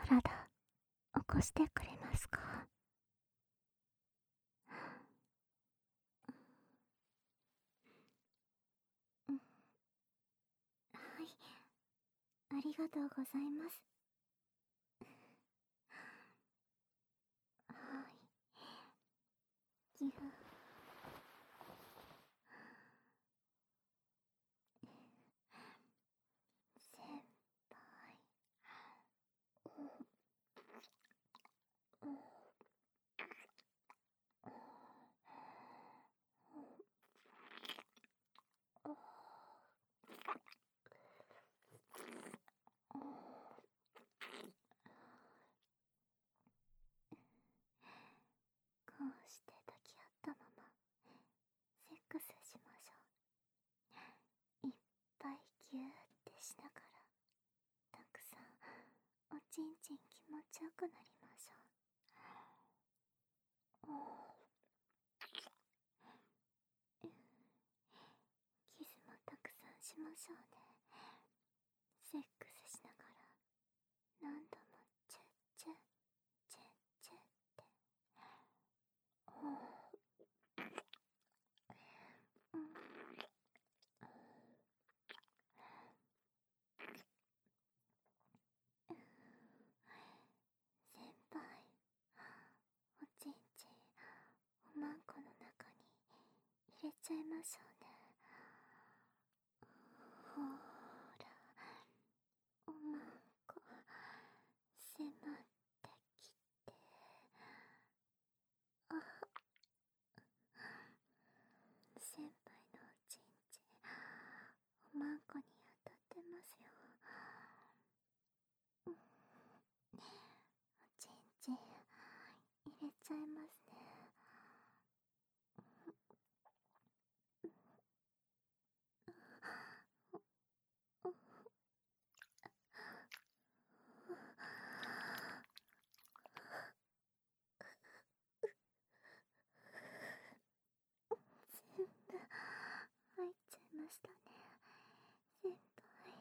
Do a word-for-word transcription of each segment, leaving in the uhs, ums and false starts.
体起こしてくれますか？うん、はい、ありがとうございます。はい、ぎゅー。先輩。うん、うん、うん、こうして抱き合ったままセックスしましょう。いっぱいギューってしながらたくさんおちんちん気持ちよくなりましょう。キスもたくさんしましょうね。セックスしながら何度もチェッチェッチェッチェッってうん、先輩、おちんちんおまんこの中に入れちゃいましょうね。ほーら、おまんこ迫ってきて、あ、先輩のおちんちんおまんこに当たってますよ。うん、おちんちん入れちゃいますね。全部入っちゃいましたね、先輩。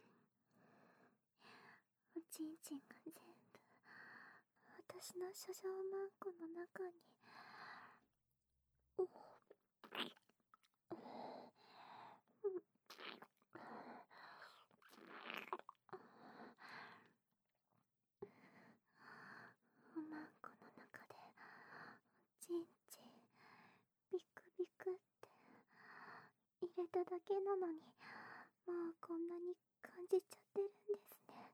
おちんちんが全部私の処女マンコの中に。おまんこの中でおちんちんビクビクって入れただけなのに、もうこんなに感じちゃってるんですね。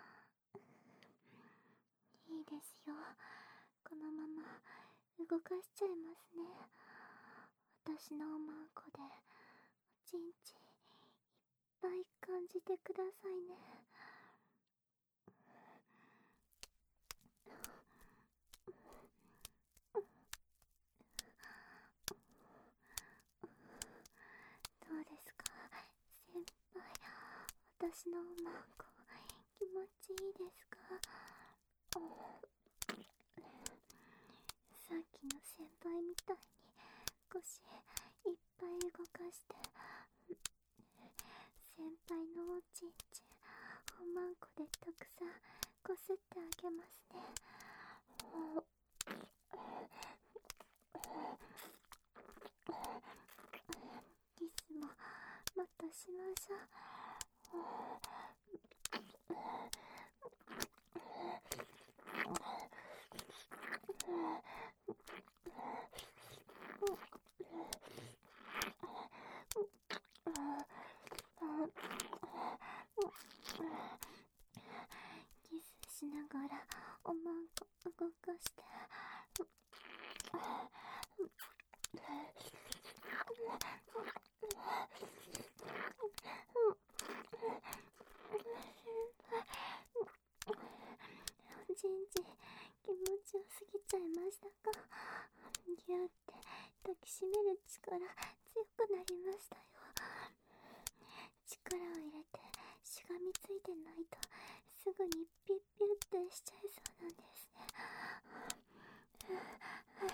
いいですよ、このまま動かしちゃいますね。私のおまんこでおちんちんいっぱい感じてくださいね。どうですか先輩、私のおまんこ気持ちいいですか？さっきの先輩みたいに腰いっぱい動かして先輩のおちんちんおまんこでたくさんこすってあげますね。キスもまたしましょう。キスしながらおまんこ動かしておちんちん気持ちよすぎちゃいましたか？ギューって抱きしめる力強くなりましたよ。力を入れてしがみついてないとすぐにピッピュってしちゃいそうなんですね。はい、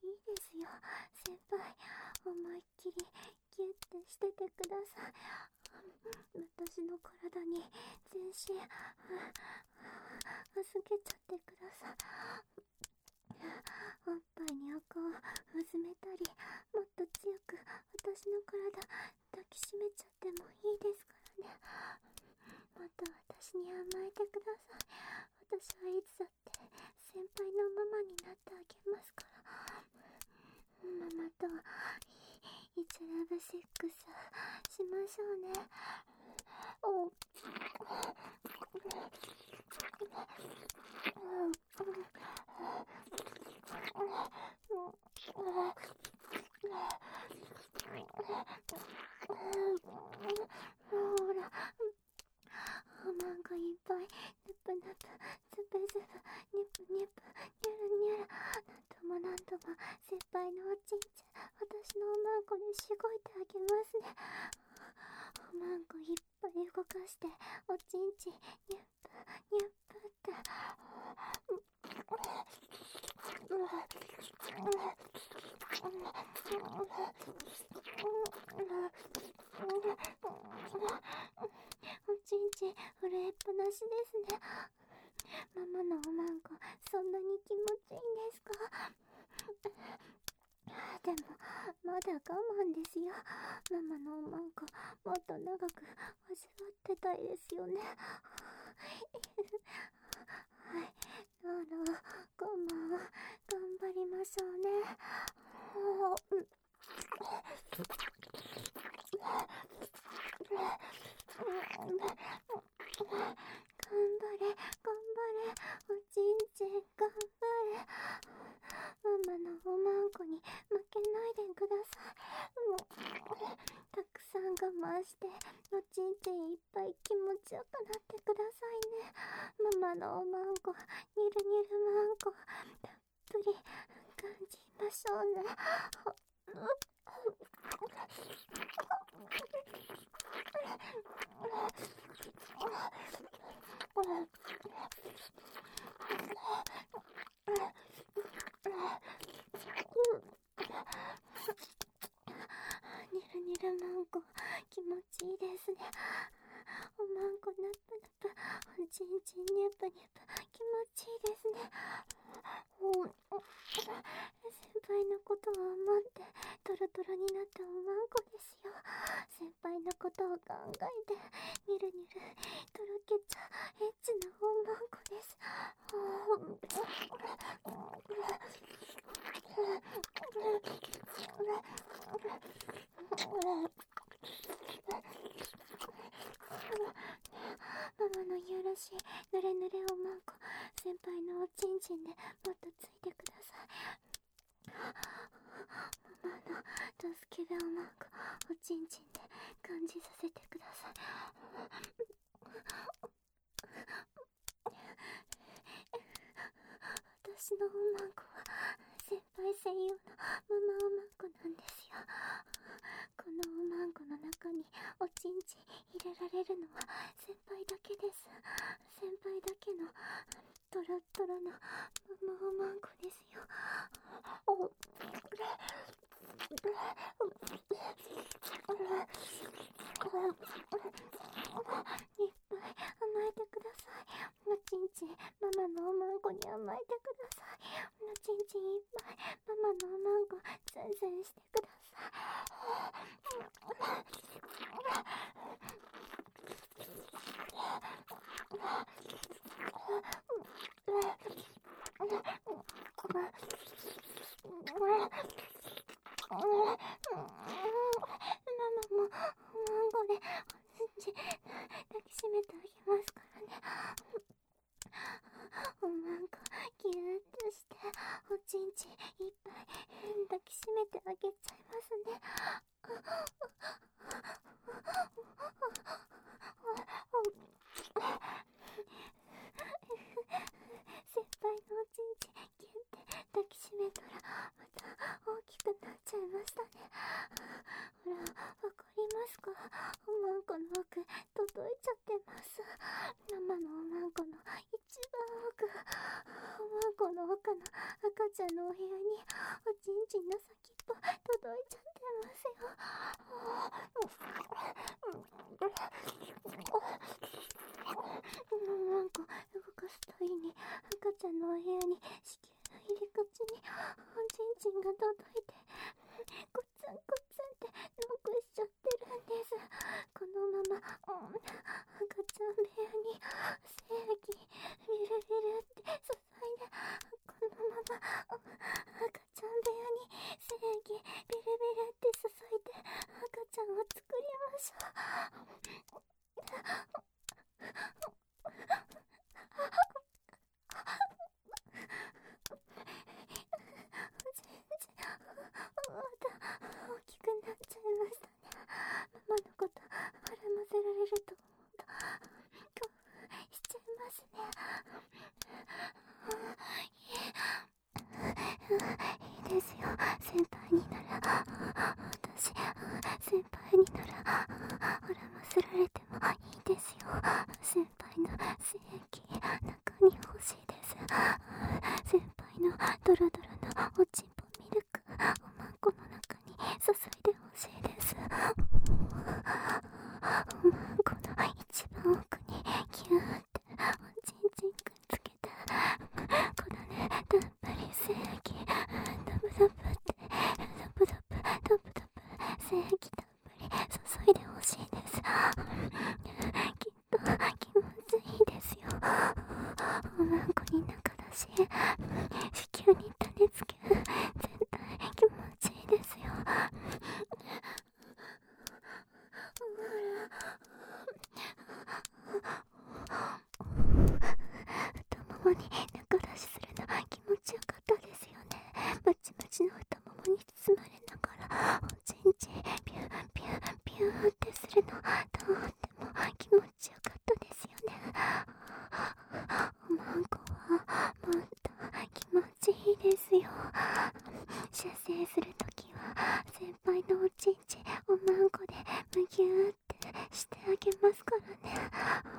いいですよ先輩、思いっきりギュッてしててください。 私の体に全身預けちゃってください。おっぱいにお顔うずめたり、もっと強く私の体抱きしめちゃってもいいですからね。もっと私に甘えてください。私はいつだって先輩のママになってあげますから。ママといつラブセックスしましょうね。おっほら、おまんこいっぱい、ぬぷぬぷ、つぶつぶ、にゅぷにゅぷ、にゅるにゅる、なんともなんとも、先輩のおちんちん、私のおまんこでしごいてあげますね。おまんこいっぱい動かして、おちんちん、にゅっぷ、にゅっぷって。おちんちん震えっぱなしですね。ママのおまんこそんなに気持ちいいんですか？でもまだ我慢ですよ。ママのおまんこもっと長く味わってたいですよね。はい、どうぞ我慢頑張りましょうね。頑張れ頑張れ、おちんちん頑張れ。ママのおまんこに負けないでください。たくさん我慢しておちんちんいっぱい気持ちよくなってくださいね。ママのおまんこ、にゅるにゅるまんこたっぷり感じましょうね。にゅるにゅるまんこ気持ちいいですね。おまんこナプナプ、おちんちんニュプニュプ、気持ちいいですね。先輩のことを思ってトロトロになったおまんこですよ。先輩のことを考えてニュルニュルとろけちゃエッチなおまんこです。ママのよろしいぬれぬれおまんこ、先輩のおちんちんでもっとついてください。ママの助けべおまんこ、おちんちんで感じさせてください。私のおまんこは先輩専用のママおまんこなんですよ。このおまんこの中におちんちん入れられるのは先輩だけです。先輩だけのトロトロのママおまんこですよ。いっぱい甘えてください。おちんちんママのおまんこに甘えてください。おちんちんいっぱいママのおまんこツンツンしてください。ママもおまんこでおちんちん抱きしめてあげますからね。おまんこギューッとしておちんちんいっぱい抱きしめてあげちゃいますね。先輩のおちんちんギュッて抱きしめたらまた大きくなっちゃいましたね。ほら、わかりますか？おまんこの奥届いちゃってます。ママのおまんこの一番奥、おまんこの奥の赤ちゃんのお部屋におちんちんの先っぽ届いちゃってますよ。 のこと絡ませられると思うと興奮しちゃいますね。いいですよ、先輩になら私先輩になら絡ませられてもいいですよ。先輩の精液中に欲しいです。先輩のドロドロのおちんぽミルクおまんこの中に注いで欲しいです。おまんこの一番奥にキューっておちんちんくっつけたこだねたっぷり精液ドブドブってドブドブドブドブ精液たっぷり注いで欲しいです。きっと気持ちいいですよ。おまんこに中だし子宮に種付け絶対気持ちいいですよ。太ももに中出しするの気持ちよかったですよね。まちまちの太ももに包まれながらおちんちんピューピューピューってするのとっても気持ちよかったですよね。おまんこはもっと気持ちいいですよ。射精するときは先輩のおちんちんおまんこでむぎゅーってしてあげますからね。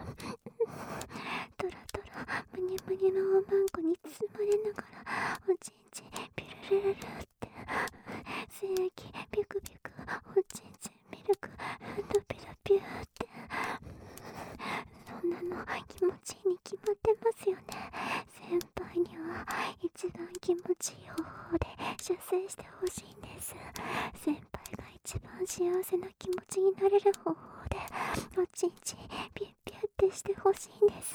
トラトラムニムニのおまんこに包まれながらおちんちんピュルルルルって精液ピュクピュクおちんちんミルクドピラピューってそんなの気持ちいいに決まってますよね。先輩には一番気持ちいい方法で射精してほしいんです。先輩が一番幸せな気持ちになれる方法でおちんちんピュッピュッってしてほしいんです。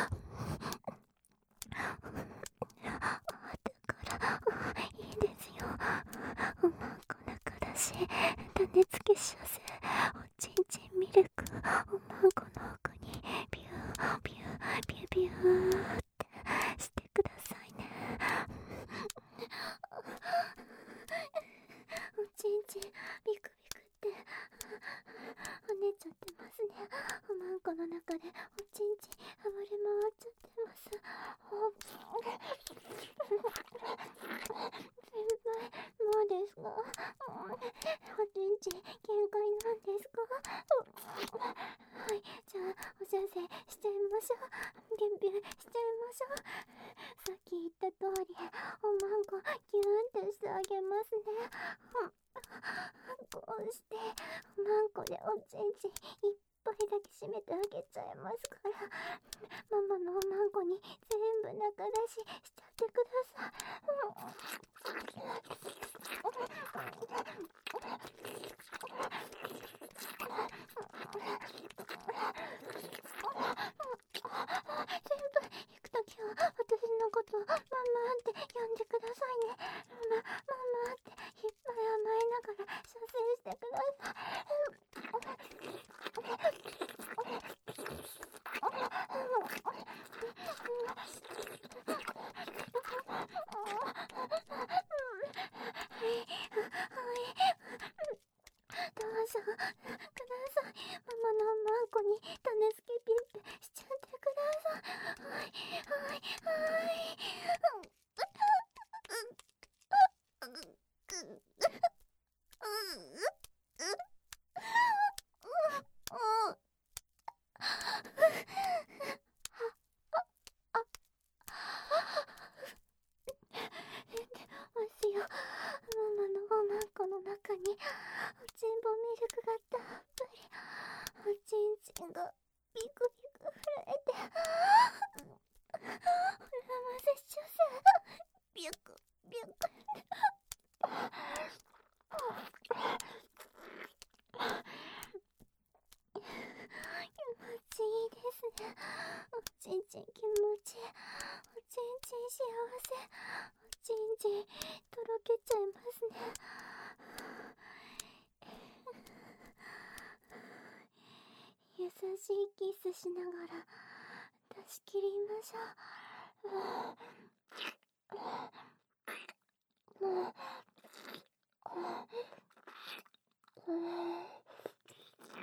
だからいいですよ。おまんこ中だし種付け射精おちんちんミルクおまんこの奥にピューピューピューピューってしてくださいね。おちんちんビクビクって跳ねちゃってますね。おまんこの中でおちんちん暴れ回っちゃってます。先輩もうですか？おちんちん限界なんですか？はい、じゃあお射精しちゃいましょう。ピュンピュンしちゃいましょう。さっき言った通りおまんこギューンってしてあげますね。こうしておまんこでおちんちんいっぱい抱きしめてあげちゃいますから、ママのおまんこに全部中出ししちゃってください。先輩行くときは私のことママって呼んでくださいね。ママママっていっぱい甘えながら射精してください。どうぞください。ママのおまんこに種付けピッピしちゃってください。はいはいはい。ますよ。ママのおまんこの中におちんぽミルクがたっぷり。おちんちんがビクビク震えて膨らませちゃせビュクビュク気持ちいいですね。おちんちん気持ちいい。おちんちん幸せ。おちんちんとろけちゃいますね。優しいキスしながら出し切りましょう。もう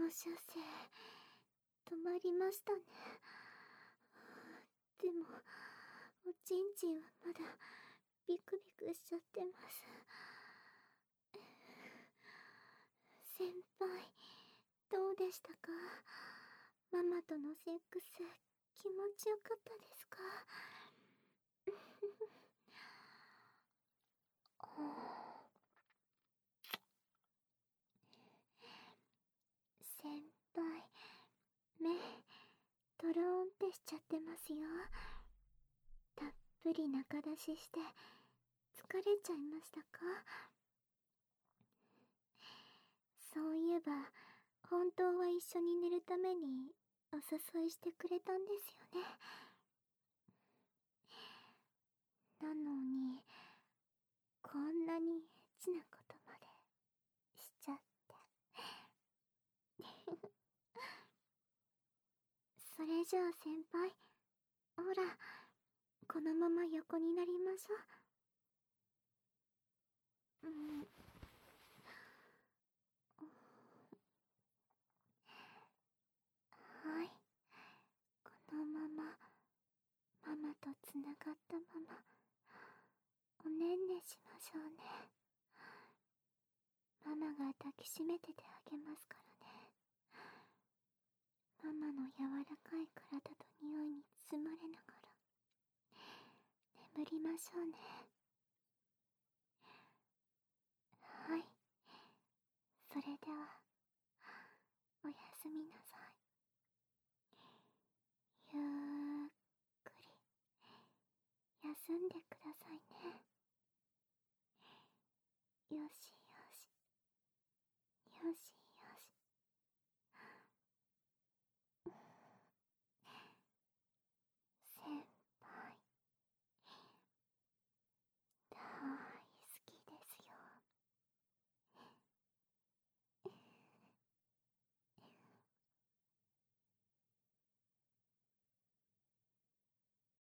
放射線止まりましたね。でもおちんちんはまだビクビクしちゃってます。先輩、どうでしたか？ママとのセックス気持ちよかったですか？先輩、目ドローンってしちゃってますよ。たっぷり中出しして疲れちゃいましたか？そういえば本当は一緒に寝るためにお誘いしてくれたんですよね。なのにこんなにエッチなことまでしちゃってそれじゃあ先輩、ほら、このまま横になりましょう。うん。はい。このままママとつながったままおねんねしましょうね。ママが抱きしめててあげますからね。ママの柔らかい体と匂いに包まれながら眠りましょうね。はい。それではおやすみなさい。ゆっくり休んでくださいね。よし。